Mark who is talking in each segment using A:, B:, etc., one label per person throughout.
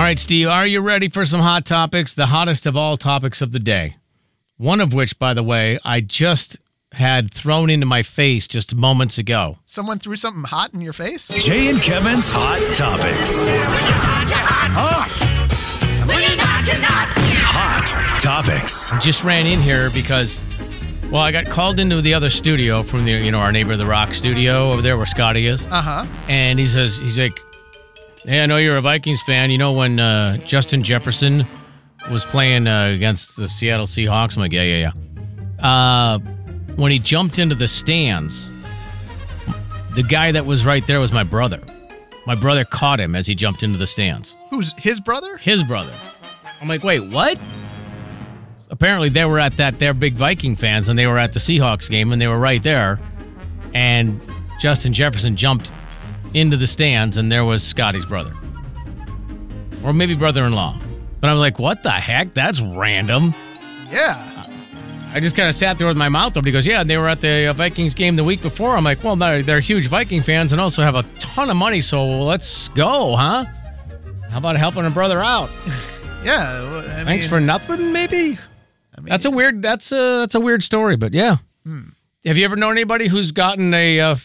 A: right, Steve, are you ready for some hot topics? The hottest of all topics of the day. One of which, by the way, I just had thrown into my face just moments ago.
B: Someone threw something hot in your face?
C: Jay and Kevin's Hot Topics. Hot Topics.
A: Just ran in here because, well, I got called into the other studio from our Neighbor the Rock studio over there where Scotty is.
B: Uh-huh.
A: And he's like, hey, I know you're a Vikings fan. You know when Justin Jefferson was playing against the Seattle Seahawks? I'm like, yeah. When he jumped into the stands, the guy that was right there was my brother. My brother caught him as he jumped into the stands.
B: Who's his brother?
A: His brother. I'm like, wait, what? Apparently they were at they're big Viking fans, and they were at the Seahawks game, and they were right there. And Justin Jefferson jumped into the stands, and there was Scotty's brother. Or maybe brother-in-law. But I'm like, what the heck? That's random.
B: Yeah.
A: I just kind of sat there with my mouth open. He goes, yeah, they were at the Vikings game the week before. I'm like, well, they're huge Viking fans and also have a ton of money, so let's go, huh? How about helping a brother out?
B: Yeah. Well,
A: Thanks for nothing, maybe? That's a weird story, but yeah. Have you ever known anybody who's gotten a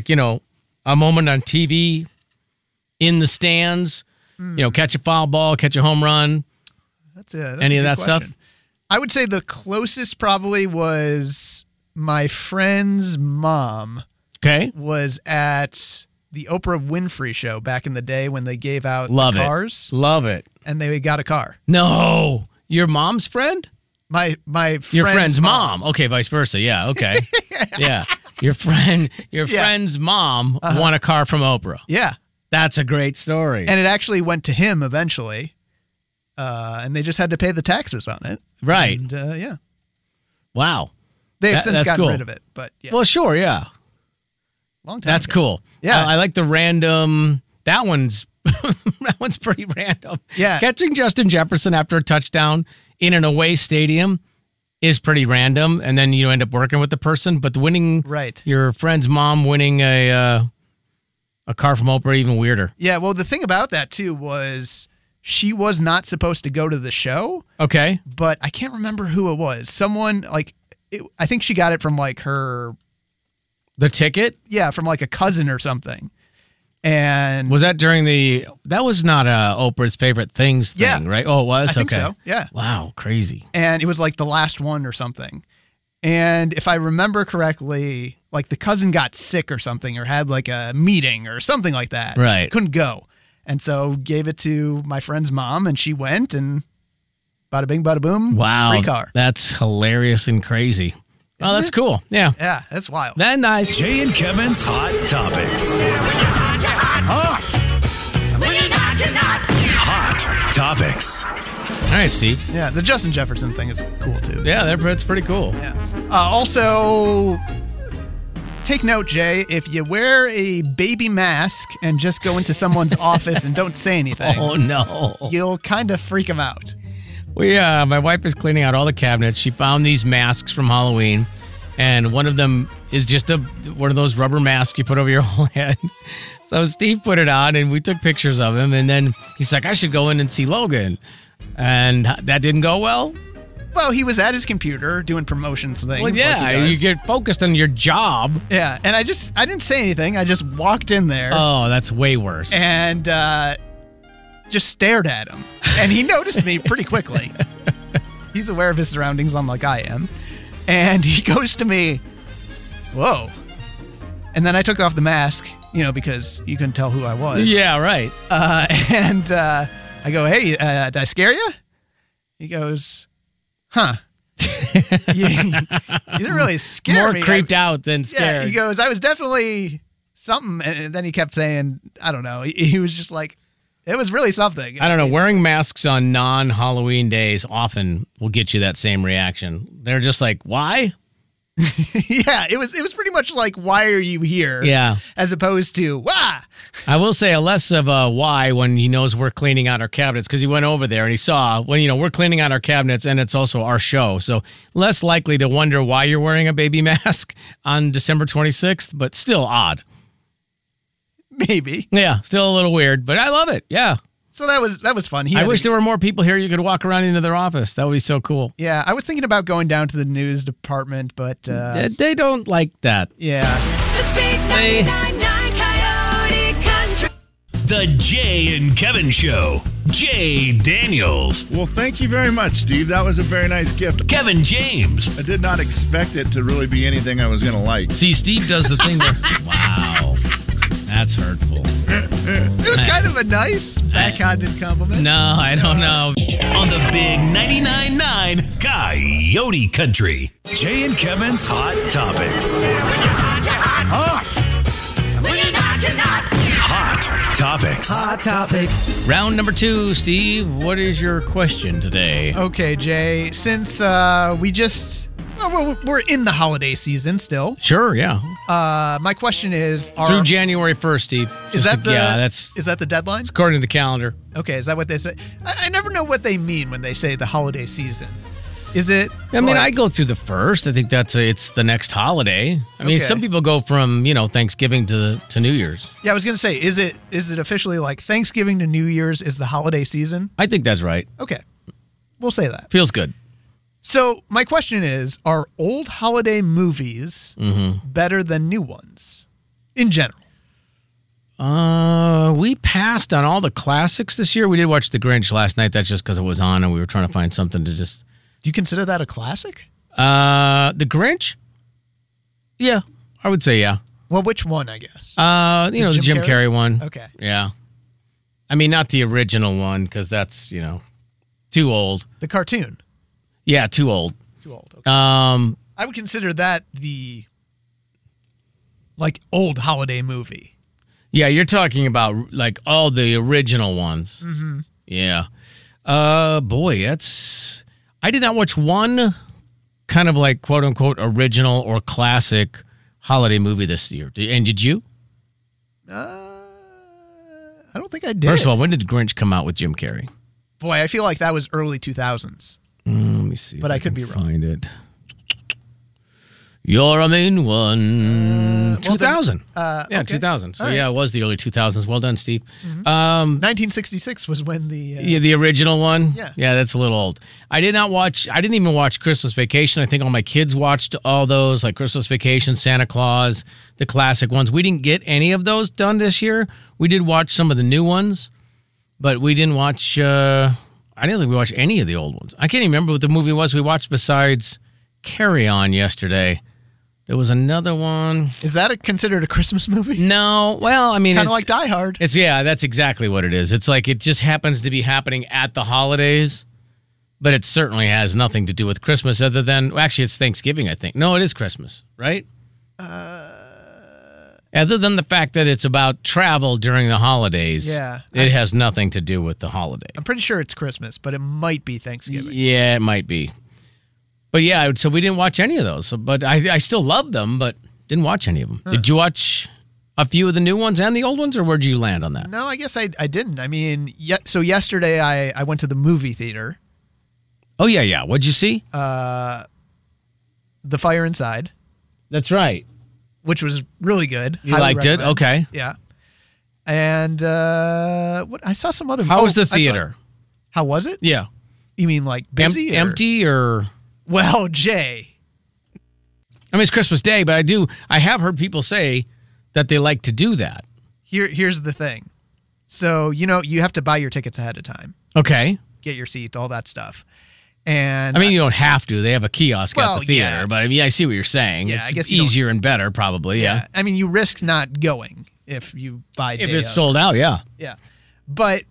A: moment on TV in the stands? Catch a foul ball, catch a home run.
B: That's
A: any of that
B: question.
A: stuff?
B: I would say the closest probably was my friend's mom.
A: Okay.
B: Was at the Oprah Winfrey show back in the day when they gave out cars.
A: Love it.
B: And they got a car.
A: No. Your mom's friend?
B: My
A: Your friend's mom. Okay, vice versa. Yeah, okay. Yeah. Your friend's mom won a car from Oprah.
B: Yeah.
A: That's a great story.
B: And it actually went to him eventually. And they just had to pay the taxes on it.
A: Right.
B: And yeah.
A: Wow.
B: They've since gotten
A: cool.
B: rid of it, but yeah.
A: Well, sure, yeah.
B: Long time
A: That's
B: ago.
A: cool.
B: Yeah.
A: I like the random. That one's pretty random.
B: Yeah.
A: Catching Justin Jefferson after a touchdown in an away stadium is pretty random, and then you end up working with the person. But your friend's mom winning a car from Oprah, even weirder.
B: Yeah, well, the thing about that, too, was she was not supposed to go to the show.
A: Okay.
B: But I can't remember who it was. Someone, I think she got it from, her...
A: The ticket?
B: Yeah, from, a cousin or something. And...
A: Was that during that was not Oprah's favorite things thing, right? Oh, it was?
B: I think so, yeah.
A: Wow, crazy.
B: And it was, the last one or something. And if I remember correctly, the cousin got sick or something or had, a meeting or something like that.
A: Right.
B: Couldn't go. And so gave it to my friend's mom, and she went, and bada bing, bada boom,
A: wow,
B: free car.
A: That's hilarious and crazy. Oh, that's cool. Yeah.
B: Yeah, that's wild.
A: That's nice.
C: Jay and Kevin's Hot Topics. Hot Topics.
A: All right, Steve.
B: Yeah, the Justin Jefferson thing is cool, too.
A: Yeah, that's pretty cool.
B: Yeah. Also... Take note, Jay, if you wear a baby mask and just go into someone's office and don't say anything,
A: oh no,
B: you'll kind of freak them out.
A: My wife is cleaning out all the cabinets. She found these masks from Halloween, and one of them is just one of those rubber masks you put over your whole head. So Steve put it on, and we took pictures of him, and then he's like, I should go in and see Logan. And that didn't go well?
B: Well, he was at his computer doing promotions things.
A: Well, yeah, you get focused on your job.
B: Yeah, and I didn't say anything. I just walked in there.
A: Oh, that's way worse.
B: And just stared at him. And he noticed me pretty quickly. He's aware of his surroundings unlike I am. And he goes to me, whoa. And then I took off the mask, because you couldn't tell who I was.
A: Yeah, right.
B: And I go, hey, did I scare you? He goes... Huh. You didn't really scare me.
A: More creeped out than scared.
B: Yeah, he goes, I was definitely something. And then he kept saying, I don't know. He was just like, it was really something.
A: I don't know. Wearing masks on non-Halloween days often will get you that same reaction. They're just like, why?
B: Yeah, it was pretty much like, why are you here?
A: Yeah.
B: As opposed to, wah!
A: I will say a less of a why when he knows we're cleaning out our cabinets, because he went over there and he saw when, we're cleaning out our cabinets and it's also our show. So less likely to wonder why you're wearing a baby mask on December 26th, but still odd.
B: Maybe.
A: Yeah, still a little weird, but I love it. Yeah.
B: So that was fun.
A: I wish there were more people here. You could walk around into their office. That would be so cool.
B: Yeah, I was thinking about going down to the news department, but
A: They don't like that.
B: yeah.
D: The big 99.9 Coyote Country.
C: The Jay and Kevin Show. Jay Daniels.
E: Well, thank you very much, Steve. That was a very nice gift.
C: Kevin James.
E: I did not expect it to really be anything I was going to like.
A: See, Steve does the thing where, wow, that's hurtful.
B: It was kind of a nice backhanded compliment.
A: No, I don't know.
C: On the big 99.9 Coyote Country. Jay and Kevin's Hot Topics. Hot Topics.
A: Round number 2, Steve. What is your question today?
B: Okay, Jay. Since we're in the holiday season still.
A: Sure, yeah.
B: My question is:
A: Through January 1st, Steve.
B: Is that
A: that's
B: the deadline?
A: according to the calendar.
B: Okay, is that what they say? I never know what they mean when they say the holiday season. Is it?
A: I mean,
B: like-
A: I go through the 1st. I think it's the next holiday. I mean,
B: Okay.
A: some people go from Thanksgiving to New Year's.
B: Yeah, I was gonna say, is it officially like Thanksgiving to New Year's is the holiday season?
A: I think that's right.
B: Okay, we'll say that.
A: Feels good.
B: So my question is: are old holiday movies better than new ones in general?
A: We passed on all the classics this year. We did watch The Grinch last night. That's just because it was on, and we were trying to find something to just.
B: Do you consider that a classic?
A: The Grinch? Yeah, I would say yeah.
B: Well, which one? I guess.
A: The
B: Jim
A: Jim
B: Carrey?
A: Carrey one.
B: Okay.
A: Yeah. I mean, not the original one because that's too old.
B: The cartoon.
A: Yeah, too old.
B: Too old. Okay. I would consider that the old holiday movie.
A: Yeah, you're talking about like all the original ones. Mm-hmm. Yeah. Boy, that's. I did not watch one kind of like quote unquote original or classic holiday movie this year. And did you?
B: I don't think I did.
A: First of all, when did Grinch come out with Jim Carrey?
B: Boy, I feel like that was early 2000s.
A: Let me see.
B: But
A: if
B: I could
A: can
B: be wrong.
A: Find it. You're a mean one. 2000.
B: Well,
A: Yeah,
B: okay.
A: 2000. So
B: All right.
A: yeah, it was the early 2000s. Well done, Steve.
B: 1966 was when the
A: Yeah, the original one.
B: Yeah.
A: Yeah, that's a little old. I didn't even watch Christmas Vacation. I think all my kids watched all those, like Christmas Vacation, Santa Claus, the classic ones. We didn't get any of those done this year. We did watch some of the new ones, but we didn't watch, I didn't think we watched any of the old ones. I can't even remember what the movie was we watched besides Carry On yesterday. There was another one.
B: Is that considered a Christmas movie?
A: No, well, I mean,
B: Kind of
A: it's
B: like Die Hard.
A: that's exactly what it is. It's like it just happens to be happening at the holidays, but it certainly has nothing to do with Christmas other than, actually, it's Thanksgiving, I think. No, it is Christmas, right? Other than the fact that it's about travel during the holidays,
B: Yeah.
A: it has nothing to do with the holiday.
B: I'm pretty sure it's Christmas, but it might be Thanksgiving.
A: Yeah, it might be. But yeah, so we didn't watch any of those. So, but I still love them, but didn't watch any of them. Did you watch a few of the new ones and the old ones, or where'd you land on that?
B: No, I guess I didn't. I mean, so yesterday I went to the movie theater,
A: Oh, yeah. What'd you see?
B: The Fire Inside,
A: That's right.
B: which was really good.
A: You
B: Highly
A: liked it?
B: recommend.
A: Okay.
B: Yeah. And what I saw some other.
A: How was the
B: I saw-
A: theater?
B: How was it?
A: Yeah.
B: You mean like busy? or-
A: Empty or?
B: Well, Jay.
A: I mean, it's Christmas Day, but I have heard people say that they like to do that.
B: Here's the thing. So, you have to buy your tickets ahead of time,
A: Okay.
B: get your seats, all that stuff. And
A: I mean, you don't have to. They have a kiosk at
B: Well,
A: the theater,
B: yeah.
A: but I mean, I see what you're saying.
B: Yeah,
A: It's
B: I guess you don't-
A: easier and better, probably. Yeah.
B: I mean, you risk not going if you buy
A: If
B: day
A: it's
B: of.
A: sold out, yeah.
B: Yeah. But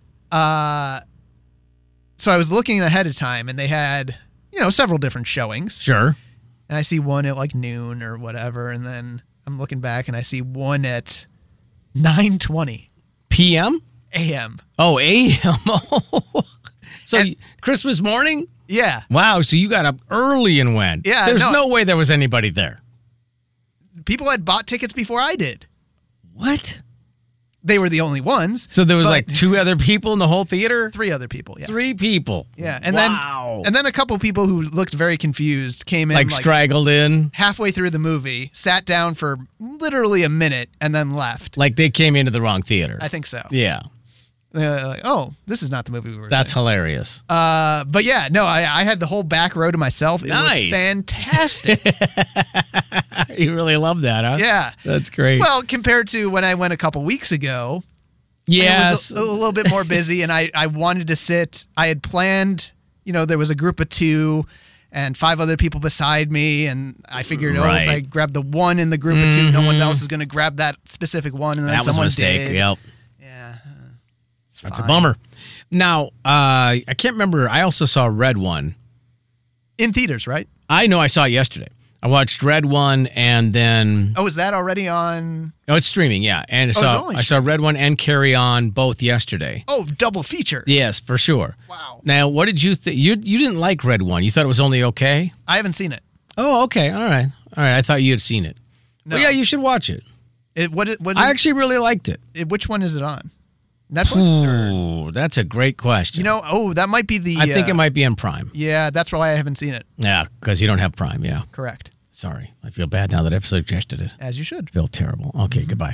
B: so I was looking ahead of time and they had, several different showings.
A: Sure.
B: And I see one at like noon or whatever, and then I'm looking back and I see one at 9:20
A: PM?
B: a.m.
A: Oh, AM. So
B: And-
A: Christmas morning?
B: Yeah.
A: Wow. So you got up early and went.
B: Yeah,
A: There's
B: no.
A: no way there was anybody there.
B: People had bought tickets before I did.
A: What?
B: They were the only ones.
A: So there was
B: but
A: like two other people in the whole theater?
B: 3 other people. Yeah.
A: 3 people.
B: Yeah. And
A: Wow.
B: then a couple people who looked very confused came in
A: Like straggled in.
B: halfway through the movie, sat down for literally a minute, and then left.
A: Like they came into the wrong theater.
B: I think so.
A: Yeah.
B: They're like, oh, this is not the movie we were
A: That's
B: saying.
A: hilarious.
B: But yeah, no, I had the whole back row to myself. It
A: Nice.
B: was fantastic.
A: You really love that, huh?
B: Yeah.
A: That's great.
B: Well, compared to when I went a couple weeks ago,
A: yes.
B: it was a little bit more busy, and I wanted to sit. I had planned, there was a group of 2 and 5 other people beside me, and I figured,
A: Right.
B: if I grab the one in the group of 2, no one else is going to grab that specific one, and then
A: that was a
B: someone
A: mistake.
B: did.
A: Yep.
B: Yeah.
A: That's a bummer. Now, I can't remember. I also saw Red One.
B: In theaters, right?
A: I know I saw it yesterday. I watched Red One and then...
B: Oh, is that already on?
A: Oh, it's streaming, yeah. And
B: it's only
A: I saw Red One and Carry On both yesterday.
B: Oh, double feature.
A: Yes, for sure.
B: Wow.
A: Now, what did you think? You didn't like Red One. You thought it was only okay?
B: I haven't seen it.
A: Oh, okay. All right. I thought you had seen it.
B: No.
A: Well, yeah, you should watch it.
B: What
A: I actually really liked it.
B: which one is it on? Netflix?
A: Ooh, that's a great question.
B: That might be the...
A: I think it might be on Prime.
B: Yeah, that's why I haven't seen it.
A: Yeah, because you don't have Prime, yeah.
B: Correct.
A: Sorry. I feel bad now that I've suggested it.
B: As you should.
A: I feel terrible. Okay, goodbye.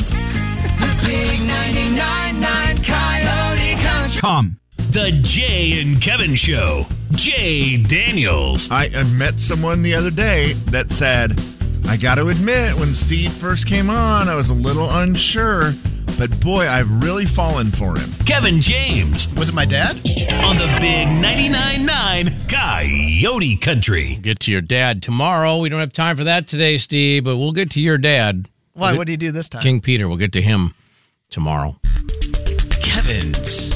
D: Big 99.9 Coyote Country.
C: The Jay and Kevin Show. Jay Daniels.
E: I met someone the other day that said, I got to admit, when Steve first came on, I was a little unsure, but boy, I've really fallen for him.
C: Kevin James.
B: Was it my dad?
C: On the Big 99.9 Coyote Country.
A: Get to your dad tomorrow. We don't have time for that today, Steve, but we'll get to your dad.
B: Why? What do you do this time?
A: King Peter. We'll get to him tomorrow. Kevin's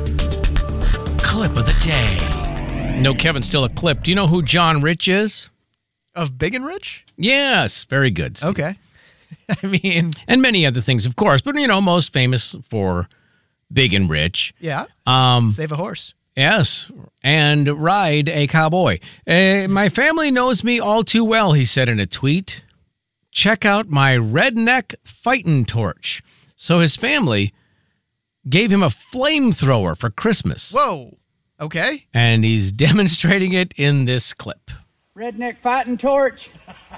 A: clip of the day. No, Kevin's still a clip. Do you know who John Rich is?
B: Of Big and Rich?
A: Yes. Very good, Steve.
B: Okay. I mean...
A: And many other things, of course, but, most famous for Big and Rich.
B: Yeah. Save a horse.
A: Yes, and ride a cowboy. My family knows me all too well, he said in a tweet. Check out my redneck fighting torch. So his family gave him a flamethrower for Christmas.
B: Whoa. Okay.
A: And he's demonstrating it in this clip.
F: Redneck fighting torch.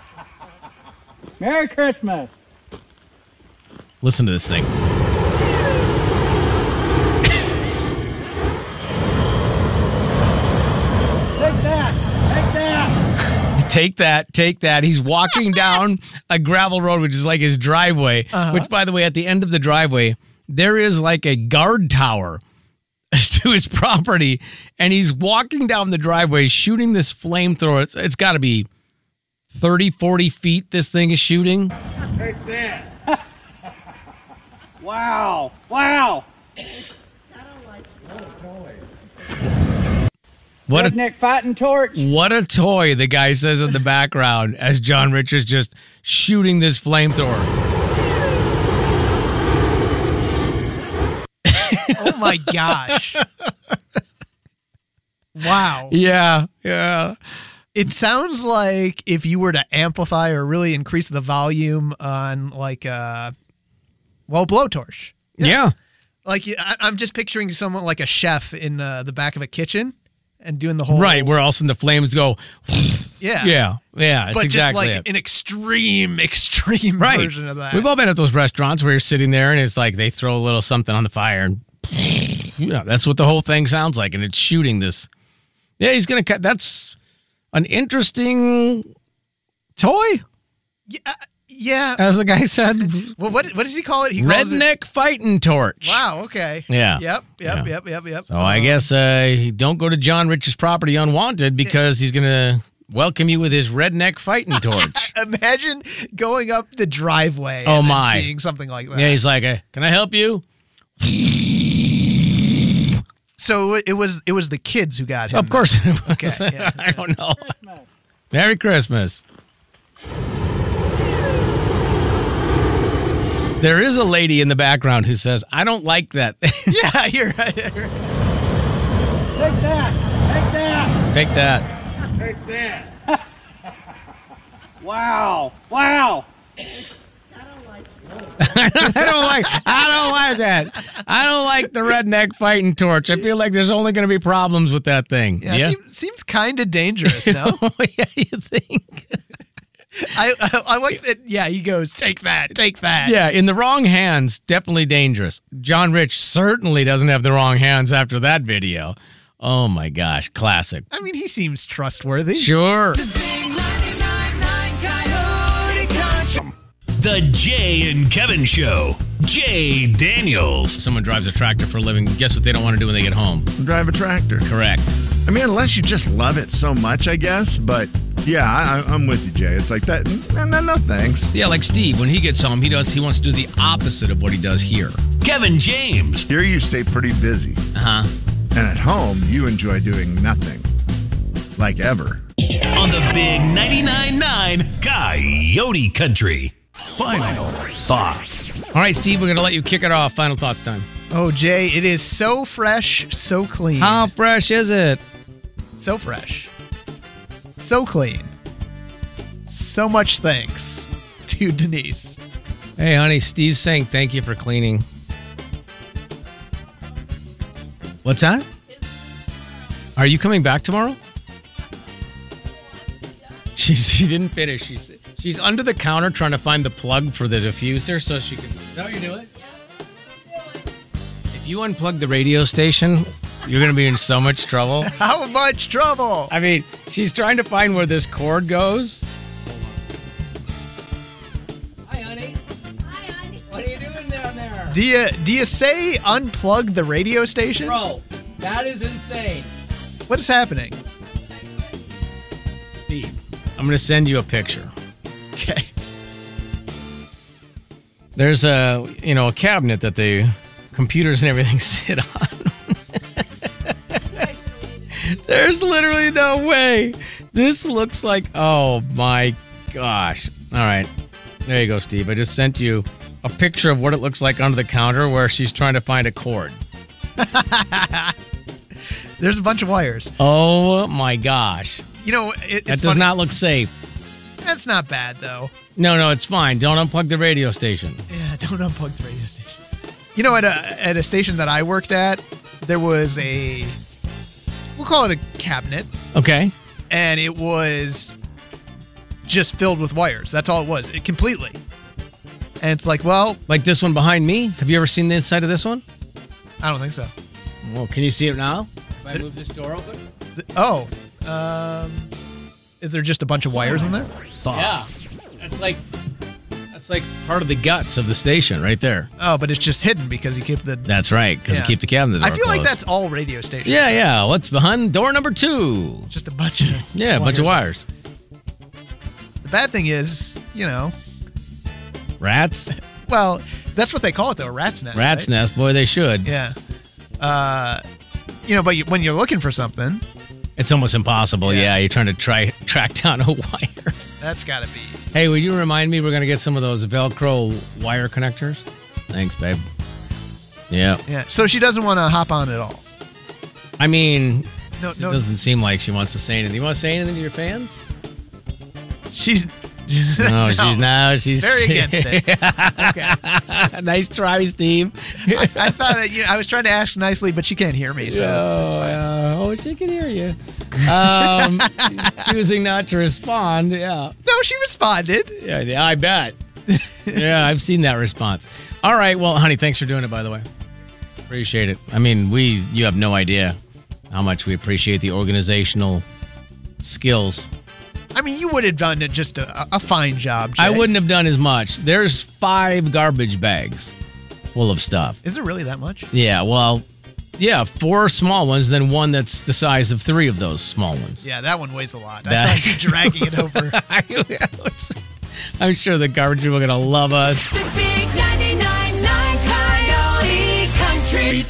F: Merry Christmas.
A: Listen to this thing.
F: Take that. Take that.
A: Take that. He's walking down a gravel road, which is like his driveway, which, by the way, at the end of the driveway, there is like a guard tower to his property, and he's walking down the driveway shooting this flamethrower. It's got to be 30, 40 feet this thing is shooting.
F: Take that. Wow. Wow.
A: What a,
F: Redneck fighting torch.
A: what a toy, the guy says in the background as John Rich is just shooting this flamethrower.
B: Oh my gosh. Wow.
A: Yeah.
B: It sounds like if you were to amplify or really increase the volume on like blowtorch.
A: Yeah.
B: Like I'm just picturing someone like a chef in the back of a kitchen and doing the whole
A: Right, where all of a sudden the flames go.
B: yeah.
A: Yeah. It's
B: But
A: exactly
B: just like
A: it.
B: an extreme
A: Right.
B: version of that.
A: We've all been at those restaurants where you're sitting there and it's like they throw a little something on the fire and yeah, that's what the whole thing sounds like. And it's shooting this. Yeah, he's going to cut. That's an interesting toy,
B: Yeah.
A: as the guy said.
B: Well, what does he call it? He calls it,
A: Redneck fighting torch.
B: wow. Okay.
A: Yeah.
B: Yep.
A: Yeah.
B: Yep.
A: So I guess don't go to John Rich's property unwanted because he's going to welcome you with his redneck fighting torch.
B: Imagine going up the driveway.
A: Oh,
B: and then
A: my.
B: seeing something like that.
A: Yeah, he's like, can I help you?
B: So it was the kids who got him.
A: Of course it was.
B: Okay, yeah.
A: I don't know. Merry Christmas. There is a lady in the background who says, I don't like that.
B: Yeah, you're
F: Take that. Take that.
A: Take that.
F: Take that. Wow. Wow.
A: I don't like that. I don't like the redneck fighting torch. I feel like there's only going to be problems with that thing.
B: Yeah, seems kind of dangerous, no?
A: Yeah, you think?
B: I like that. Yeah, he goes, take that.
A: Yeah, in the wrong hands, definitely dangerous. John Rich certainly doesn't have the wrong hands after that video. Oh my gosh, classic.
B: I mean, he seems trustworthy.
A: Sure.
D: The big 99.9 Coyote Country.
C: The Jay and Kevin Show. Jay Daniels.
A: Someone drives a tractor for a living. Guess what they don't want to do when they get home?
E: Drive a tractor.
A: Correct.
E: I mean, unless you just love it so much, I guess. But yeah, I'm with you, Jay. It's like that. No, thanks.
A: Yeah, like Steve, when he gets home, he wants to do the opposite of what he does here.
C: Kevin James.
E: Here you stay pretty busy.
A: Uh-huh.
E: And at home, you enjoy doing nothing. Like ever.
C: On the big 99.9 Coyote Country. Final thoughts.
A: All right, Steve, we're going to let you kick it off. Final thoughts time.
B: Oh, Jay, it is so fresh, so clean.
A: How fresh is it?
B: So fresh. So clean. So much thanks to Denise.
A: Hey, honey, Steve's saying thank you for cleaning. What's that? Are you coming back tomorrow? She didn't finish. She's under the counter trying to find the plug for the diffuser so she can... Is that what you're doing? If you unplug the radio station, you're going to be in so much trouble.
B: How much trouble?
A: I mean, she's trying to find where this cord goes. Hi, honey.
G: Hi, honey.
A: What are you doing down there?
B: Do you say unplug the radio station?
A: Bro, that is insane.
B: What is happening?
A: Steve, I'm going to send you a picture.
B: Okay.
A: There's a cabinet that the computers and everything sit on. There's literally no way. This looks like, oh my gosh. All right. There you go, Steve. I just sent you a picture of what it looks like under the counter where she's trying to find a cord.
B: There's a bunch of wires.
A: Oh my gosh.
B: You know,
A: That does not look safe.
B: That's not bad, though.
A: No, it's fine. Don't unplug the radio station.
B: Yeah, don't unplug the radio station. You know, at a station that I worked at, there was we'll call it a cabinet,
A: Okay.
B: and it was just filled with wires. That's all it was, completely. And it's like, well,
A: Like this one behind me. Have you ever seen the inside of this one?
B: I don't think so.
A: Well, can you see it now? If I move this door open?
B: Is there just a bunch of wires in there?
A: Yeah. That's like part of the guts of the station right there.
B: Oh, but it's just hidden because you keep the...
A: That's right, because
B: Yeah.
A: you keep the cabinet door
B: I feel like
A: closed.
B: that's all radio stations.
A: Yeah. What's behind door number 2?
B: Just a bunch of...
A: Yeah, a bunch of wires.
B: The bad thing is,
A: Rats?
B: well, that's what they call it, though, a rat's nest.
A: Rat's
B: right?
A: nest. Boy, they should.
B: Yeah. But when you're looking for something,
A: It's almost impossible.
B: Yeah.
A: Yeah, you're trying to track down a wire.
B: that's got to be...
A: Hey, will you remind me we're going to get some of those Velcro wire connectors? Thanks, babe. Yeah.
B: Yeah. So she doesn't want to hop on at all.
A: I mean,
B: No,
A: it doesn't seem like she wants to say anything. You want to say anything to your fans?
B: She's...
A: She's
B: very against it. Okay.
A: Nice try, Steve.
B: I thought that I was trying to ask nicely, but she can't hear me. So
A: Oh, she can hear you. Choosing not to respond. Yeah.
B: no, she responded.
A: Yeah, I bet. Yeah, I've seen that response. All right. Well, honey, thanks for doing it, by the way. Appreciate it. I mean, you have no idea how much we appreciate the organizational skills.
B: I mean, you would have done just a fine job, Jay.
A: I wouldn't have done as much. There's 5 garbage bags full of stuff.
B: Is it really that much?
A: Yeah, well, 4 small ones, then one that's the size of 3 of those small ones.
B: Yeah, that one weighs a lot. I
A: That-
B: saw you dragging it over.
A: I'm sure the garbage people are going to love us.
D: The big 99.9 Coyote Country.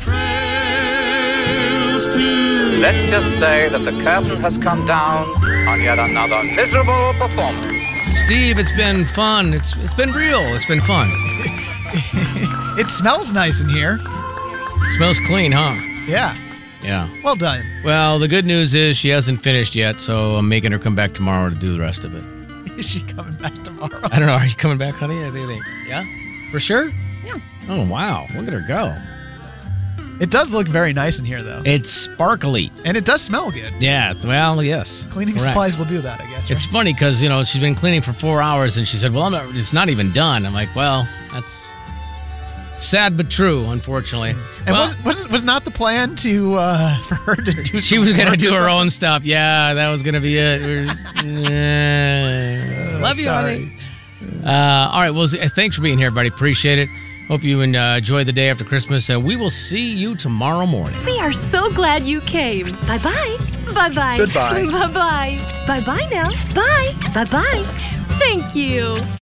H: Let's just say that the curtain has come down on yet another miserable performance.
A: Steve, it's been fun. It's been real. It's been fun.
B: It smells nice in here.
A: Smells clean, huh?
B: Yeah.
A: Yeah.
B: Well done.
A: Well, the good news is she hasn't finished yet, so I'm making her come back tomorrow to do the rest of it.
B: Is she coming back tomorrow?
A: I don't know. Are you coming back, honey? I think. Yeah? For sure? Yeah. Oh, wow. Look at her go.
B: It does look very nice in here, though.
A: It's sparkly.
B: And it does smell good.
A: Yeah, well, yes.
B: Cleaning
A: Correct.
B: supplies will do that, I guess.
A: It's funny because, she's been cleaning for 4 hours and she said, well, it's not even done. I'm like, well, that's sad but true, unfortunately.
B: And
A: well,
B: was not the plan to for her to do
A: she
B: some
A: was going to
B: work
A: do
B: or
A: her
B: something?
A: own stuff. Yeah, that was going to be it. Love you,
B: sorry.
A: honey. All right, well, thanks for being here, buddy. Appreciate it. Hope you enjoy the day after Christmas, and we will see you tomorrow morning.
G: We are so glad you came. Bye-bye. Bye-bye.
F: Goodbye.
G: Bye-bye. Bye-bye now. Bye. Bye-bye. Thank you.